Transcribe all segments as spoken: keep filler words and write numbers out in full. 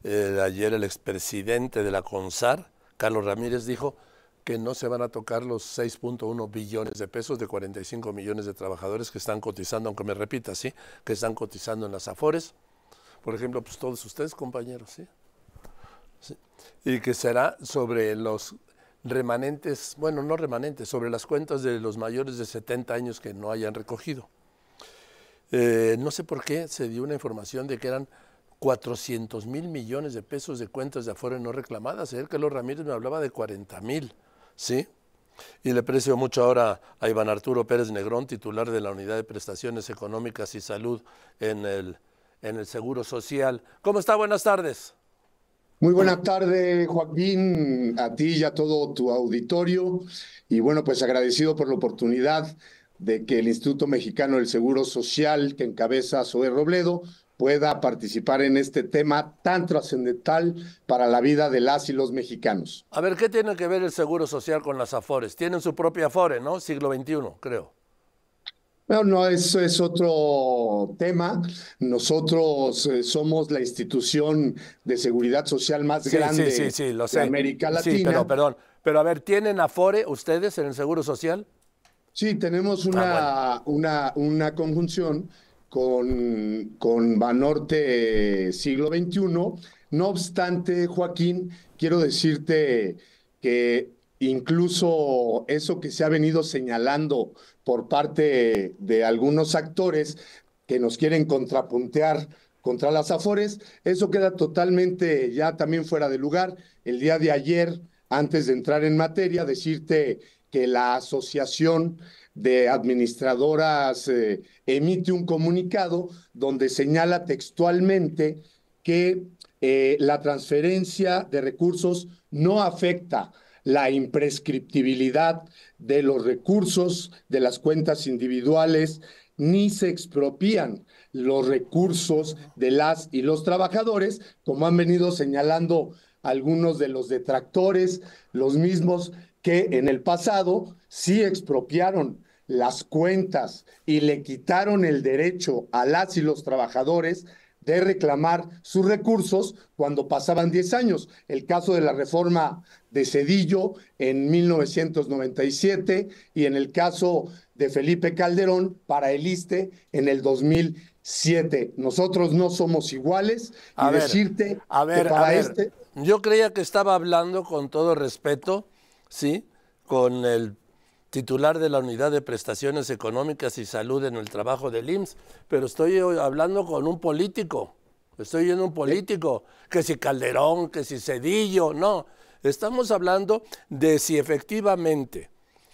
Eh, ayer el expresidente de la CONSAR, Carlos Ramírez, dijo que no se van a tocar los seis punto uno billones de pesos de cuarenta y cinco millones de trabajadores que están cotizando, aunque me repita, sí, que están cotizando en las Afores. Por ejemplo, pues todos ustedes, compañeros, ¿sí? Sí. Y que será sobre los remanentes, bueno, no remanentes, sobre las cuentas de los mayores de setenta años que no hayan recogido. Eh, no sé por qué se dio una información de que eran cuatrocientos mil millones de pesos de cuentas de Afore no reclamadas. Ayer Carlos Ramírez me hablaba de cuarenta mil, ¿sí? Y le aprecio mucho ahora a Iván Arturo Pérez Negrón, titular de la Unidad de Prestaciones Económicas y Salud en el, en el Seguro Social. ¿Cómo está? Buenas tardes. Muy buena tarde, Joaquín, a ti y a todo tu auditorio. Y bueno, pues agradecido por la oportunidad de que el Instituto Mexicano del Seguro Social, que encabeza Zoé Robledo, pueda participar en este tema tan trascendental para la vida de las y los mexicanos. A ver, ¿qué tiene que ver el Seguro Social con las Afores? Tienen su propia Afore, ¿no? Siglo veintiuno, creo. No, no, eso es otro tema. Nosotros eh, somos la institución de seguridad social más Sí, grande sí, sí, sí, lo de sé. América Latina. Sí, pero perdón. Pero a ver, ¿tienen Afore ustedes en el Seguro Social? Sí, tenemos una, Ah, bueno. una, una conjunción con, con Banorte siglo veintiuno. No obstante, Joaquín, quiero decirte que incluso eso que se ha venido señalando por parte de algunos actores que nos quieren contrapuntear contra las Afores, eso queda totalmente ya también fuera de lugar. El día de ayer, antes de entrar en materia, decirte que la Asociación de Administradoras eh, emite un comunicado donde señala textualmente que eh, la transferencia de recursos no afecta la imprescriptibilidad de los recursos de las cuentas individuales, ni se expropían los recursos de las y los trabajadores, como han venido señalando algunos de los detractores, los mismos que en el pasado sí expropiaron las cuentas y le quitaron el derecho a las y los trabajadores de reclamar sus recursos cuando pasaban diez años. El caso de la reforma de Zedillo en mil novecientos noventa y siete y en el caso de Felipe Calderón para el ISSSTE en el dos mil siete. Nosotros no somos iguales y A ver, decirte a que ver, a para ver. este... Yo creía que estaba hablando con todo respeto, ¿sí? Con el titular de la Unidad de Prestaciones Económicas y Salud en el Trabajo del I M S S, pero estoy hablando con un político, estoy oyendo un político, que si Calderón, que si Zedillo, no, estamos hablando de si efectivamente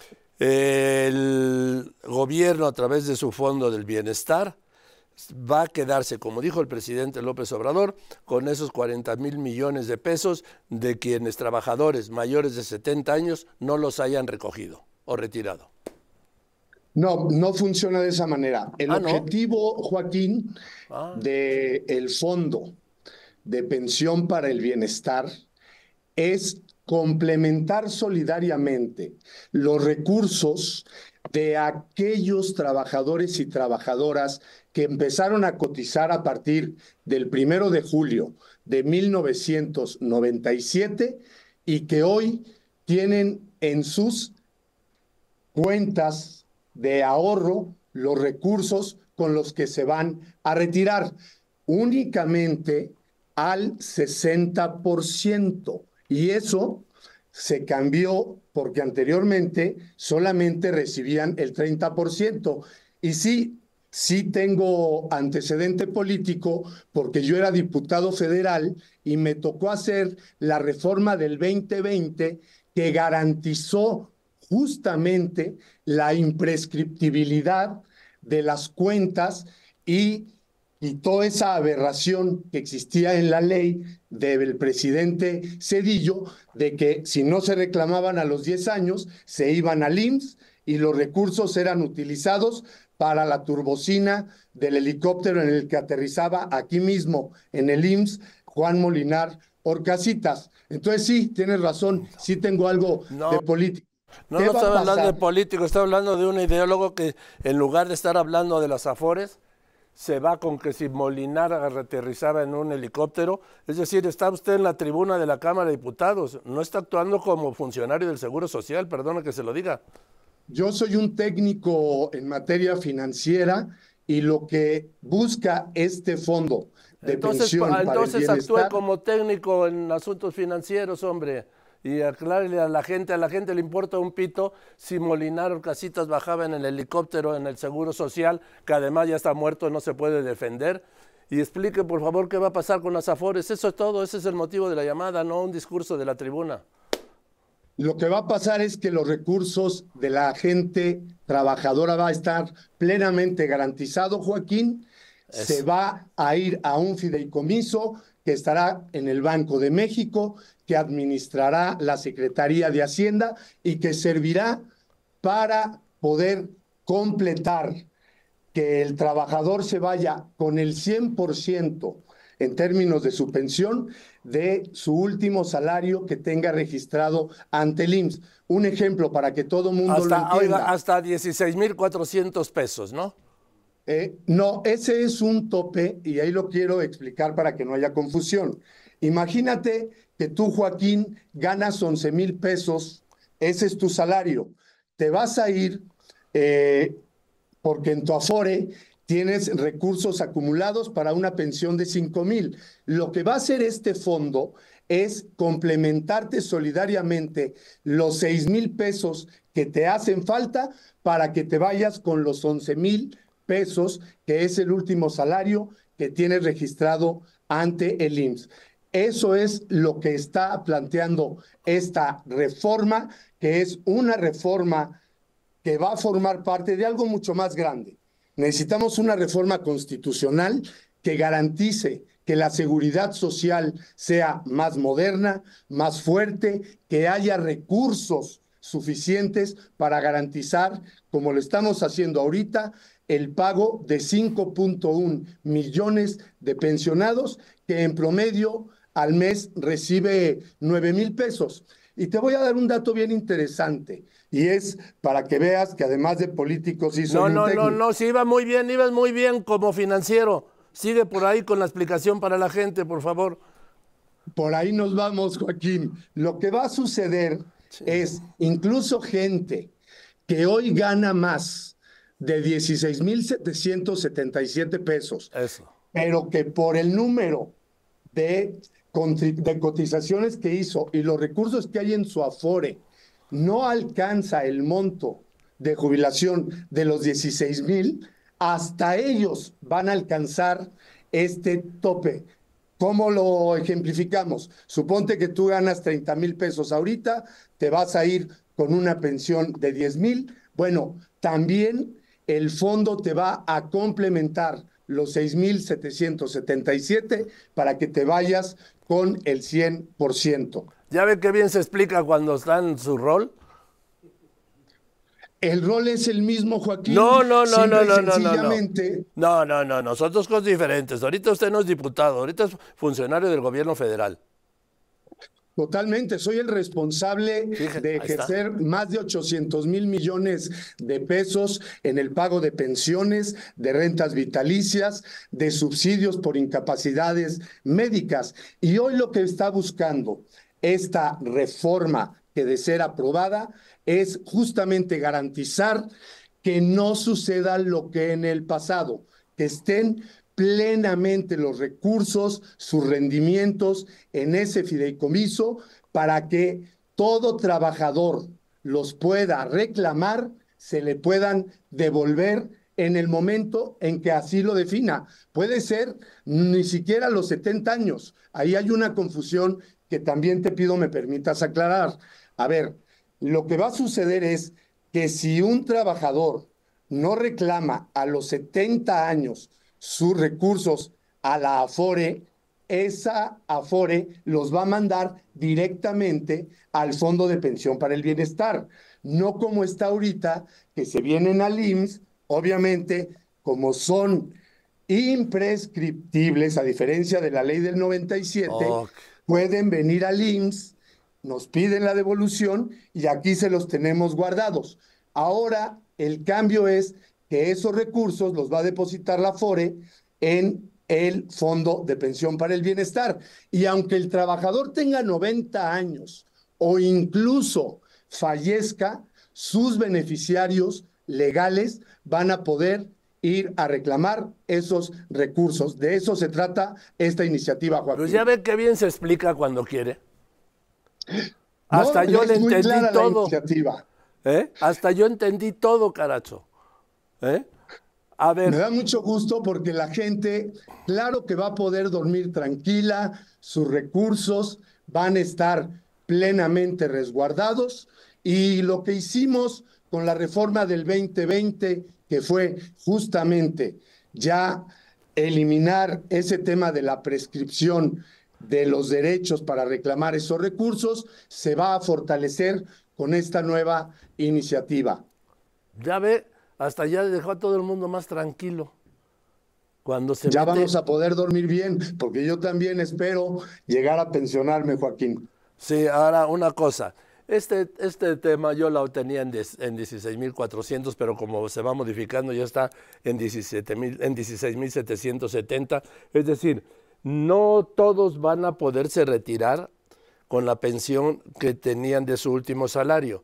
el gobierno a través de su Fondo del Bienestar va a quedarse, como dijo el presidente López Obrador, con esos cuarenta mil millones de pesos de quienes trabajadores mayores de setenta años no los hayan recogido o retirado. No, no funciona de esa manera. El Ah, ¿no? objetivo, Joaquín, Ah. del Fondo de Pensión para el Bienestar es complementar solidariamente los recursos de aquellos trabajadores y trabajadoras que empezaron a cotizar a partir del primero de julio de mil novecientos noventa y siete y que hoy tienen en sus cuentas de ahorro los recursos con los que se van a retirar únicamente al sesenta por ciento. Y eso se cambió porque anteriormente solamente recibían el treinta por ciento. Y sí, sí tengo antecedente político porque yo era diputado federal y me tocó hacer la reforma del veinte veinte que garantizó justamente la imprescriptibilidad de las cuentas y quitó esa aberración que existía en la ley del presidente Zedillo de que si no se reclamaban a los diez años, se iban al I M S S y los recursos eran utilizados para la turbocina del helicóptero en el que aterrizaba aquí mismo en el I M S S Juan Molinar Orcasitas. Entonces sí, tienes razón, sí tengo algo No. de política. No, ¿Qué no va a estaba hablando de pasar? político, estaba hablando de un ideólogo que en lugar de estar hablando de las Afores, se va con que si Molinar aterrizaba en un helicóptero. Es decir, está usted en la tribuna de la Cámara de Diputados, no está actuando como funcionario del Seguro Social, perdona que se lo diga. Yo soy un técnico en materia financiera y lo que busca este fondo de Entonces, pensión pa- para el entonces actúe bienestar. como técnico en asuntos financieros, hombre, y aclárele a la gente, a la gente le importa un pito si Molinar Orcasitas bajaba en el helicóptero en el Seguro Social, que además ya está muerto, no se puede defender. Y explique, por favor, qué va a pasar con las Afores. Eso es todo, ese es el motivo de la llamada, no un discurso de la tribuna. Lo que va a pasar es que los recursos de la gente trabajadora va a estar plenamente garantizado, Joaquín. Se Eso. va a ir a un fideicomiso que estará en el Banco de México, que administrará la Secretaría de Hacienda y que servirá para poder completar que el trabajador se vaya con el cien por ciento en términos de su pensión de su último salario que tenga registrado ante el I M S S. Un ejemplo para que todo mundo lo Hasta, entienda. oiga, hasta dieciséis mil cuatrocientos pesos, ¿no? Eh, no, ese es un tope y ahí lo quiero explicar para que no haya confusión. Imagínate que tú, Joaquín, ganas once mil pesos, ese es tu salario. Te vas a ir eh, porque en tu Afore tienes recursos acumulados para una pensión de cinco mil. Lo que va a hacer este fondo es complementarte solidariamente los seis mil pesos que te hacen falta para que te vayas con los once mil pesos, que es el último salario que tienes registrado ante el I M S S. Eso es lo que está planteando esta reforma, que es una reforma que va a formar parte de algo mucho más grande. Necesitamos una reforma constitucional que garantice que la seguridad social sea más moderna, más fuerte, que haya recursos suficientes para garantizar, como lo estamos haciendo ahorita, el pago de cinco punto uno millones de pensionados que en promedio al mes recibe nueve mil pesos. Y te voy a dar un dato bien interesante, y es para que veas que además de político sí soy No, un no, técnico. no, no, sí iba muy bien, ibas muy bien como financiero. Sigue por ahí con la explicación para la gente, por favor. Por ahí nos vamos, Joaquín. Lo que va a suceder Sí. es incluso gente que hoy gana más de dieciséis mil setecientos setenta y siete pesos, Eso. pero que por el número de, de cotizaciones que hizo y los recursos que hay en su Afore, no alcanza el monto de jubilación de los dieciséis mil, hasta ellos van a alcanzar este tope. ¿Cómo lo ejemplificamos? Suponte que tú ganas treinta mil pesos ahorita, te vas a ir con una pensión de diez mil. Bueno, también el fondo te va a complementar los seis mil setecientos setenta y siete para que te vayas con el cien por ciento. ¿Ya ve qué bien se explica cuando está en su rol? El rol es el mismo, Joaquín. No, no, no, Simple no, y no, no, no, no. sencillamente. No, no, no, nosotros cosas diferentes. Ahorita usted no es diputado, ahorita es funcionario del gobierno federal. Totalmente, soy el responsable Fíjate, de ahí está. ejercer más de ochocientos mil millones de pesos en el pago de pensiones, de rentas vitalicias, de subsidios por incapacidades médicas. Y hoy lo que está buscando esta reforma que de ser aprobada es justamente garantizar que no suceda lo que en el pasado, que estén plenamente los recursos, sus rendimientos en ese fideicomiso para que todo trabajador los pueda reclamar, se le puedan devolver en el momento en que así lo defina. Puede ser ni siquiera a los setenta años. Ahí hay una confusión que también te pido me permitas aclarar. A ver, lo que va a suceder es que si un trabajador no reclama a los setenta años sus recursos a la Afore, esa Afore los va a mandar directamente al Fondo de Pensión para el Bienestar. No como está ahorita, que se vienen al I M S S, obviamente, como son imprescriptibles, a diferencia de la ley del noventa y siete, Ok. pueden venir al I M S S, nos piden la devolución y aquí se los tenemos guardados. Ahora el cambio es que esos recursos los va a depositar la Afore en el Fondo de Pensión para el Bienestar. Y aunque el trabajador tenga noventa años o incluso fallezca, sus beneficiarios legales van a poder ir a reclamar esos recursos. De eso se trata esta iniciativa, Joaquín. Pues ya ve que bien se explica cuando quiere. No, Hasta yo le es muy entendí clara la todo. iniciativa. ¿Eh? Hasta yo entendí todo, caracho. ¿Eh? A ver. Me da mucho gusto porque la gente, claro que va a poder dormir tranquila, sus recursos van a estar plenamente resguardados, y lo que hicimos con la reforma del veinte veinte, que fue justamente ya eliminar ese tema de la prescripción de los derechos para reclamar esos recursos, se va a fortalecer con esta nueva iniciativa. Ya ve, hasta ya dejó a todo el mundo más tranquilo. Cuando se ya mete... vamos a poder dormir bien, porque yo también espero llegar a pensionarme, Joaquín. Sí, ahora una cosa. Este, este tema yo lo tenía en, en dieciséis mil cuatrocientos, pero como se va modificando ya está en diecisiete mil, en dieciséis mil setecientos setenta. Es decir, no todos van a poderse retirar con la pensión que tenían de su último salario,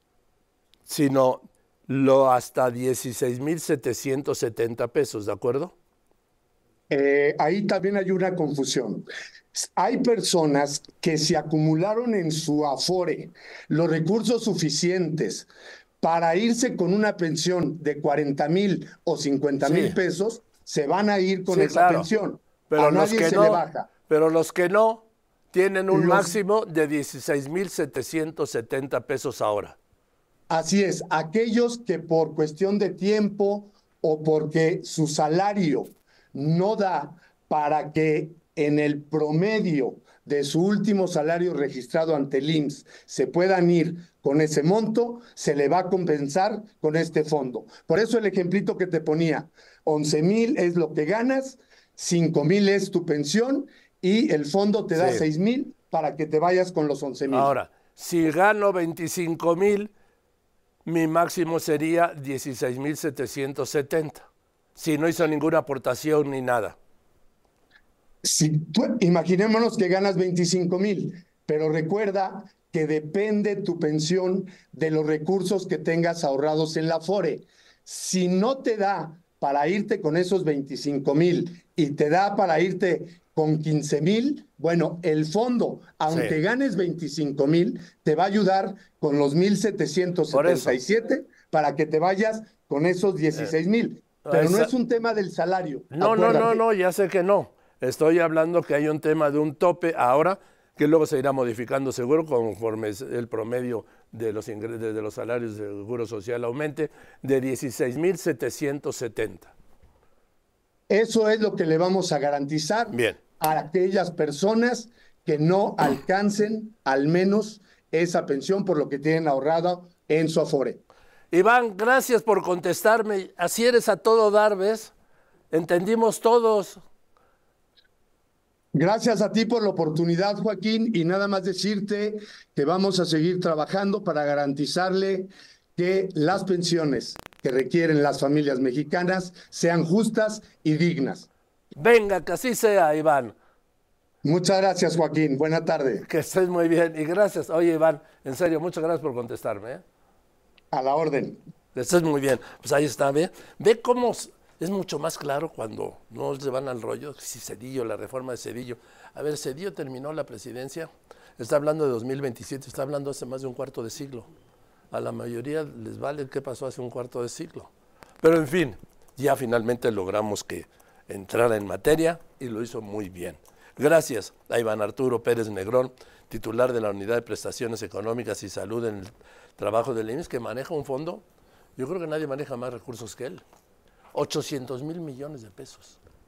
sino lo hasta dieciséis mil setecientos setenta pesos, ¿de acuerdo? Eh, ahí también hay una confusión. Hay personas que se acumularon en su Afore los recursos suficientes para irse con una pensión de cuarenta mil o cincuenta mil Sí. pesos, se van a ir con Sí, esa claro. pensión. Pero A los nadie que se no, le baja. pero los que no tienen un Los- máximo de dieciséis mil setecientos setenta pesos ahora. Así es, aquellos que por cuestión de tiempo o porque su salario no da para que en el promedio de su último salario registrado ante el I M S S se puedan ir con ese monto, se le va a compensar con este fondo. Por eso el ejemplito que te ponía, once mil es lo que ganas, cinco mil es tu pensión y el fondo te da Sí. seis mil para que te vayas con los once mil. Ahora, si gano veinticinco mil, mi máximo sería dieciséis mil setecientos setenta. Si no hizo ninguna aportación ni nada. Si tú, imaginémonos que ganas veinticinco mil, pero recuerda que depende tu pensión de los recursos que tengas ahorrados en la Afore. Si no te da para irte con esos veinticinco mil y te da para irte con quince mil, bueno, el fondo, aunque Sí. ganes veinticinco mil, te va a ayudar con los mil setecientos setenta y siete para que te vayas con esos dieciséis mil. Pero no esa- es un tema del salario. No, no, no, acuérdate. no, ya sé que no. Estoy hablando que hay un tema de un tope ahora que luego se irá modificando seguro conforme el promedio de los, ingresos, de los salarios del Seguro Social aumente, de dieciséis mil setecientos setenta. Eso es lo que le vamos a garantizar Bien. a aquellas personas que no alcancen al menos esa pensión por lo que tienen ahorrado en su Afore. Iván, gracias por contestarme. Así eres a todo dar, ¿ves? Entendimos todos. Gracias a ti por la oportunidad, Joaquín, y nada más decirte que vamos a seguir trabajando para garantizarle que las pensiones que requieren las familias mexicanas sean justas y dignas. Venga, que así sea, Iván. Muchas gracias, Joaquín. Buena tarde. Que estés muy bien. Y gracias. Oye, Iván, en serio, muchas gracias por contestarme, ¿eh? A la orden. Que estés muy bien. Pues ahí está, ¿ve? Ve cómo es mucho más claro cuando no se van al rollo. Si Cedillo, la reforma de Cedillo. A ver, Cedillo terminó la presidencia, está hablando de dos mil veintisiete, está hablando hace más de un cuarto de siglo. A la mayoría les vale qué pasó hace un cuarto de siglo. Pero en fin, ya finalmente logramos que entrara en materia y lo hizo muy bien. Gracias a Iván Arturo Pérez Negrón, titular de la Unidad de Prestaciones Económicas y Salud en el trabajo del I M S S, que maneja un fondo, yo creo que nadie maneja más recursos que él. ochocientos mil millones de pesos.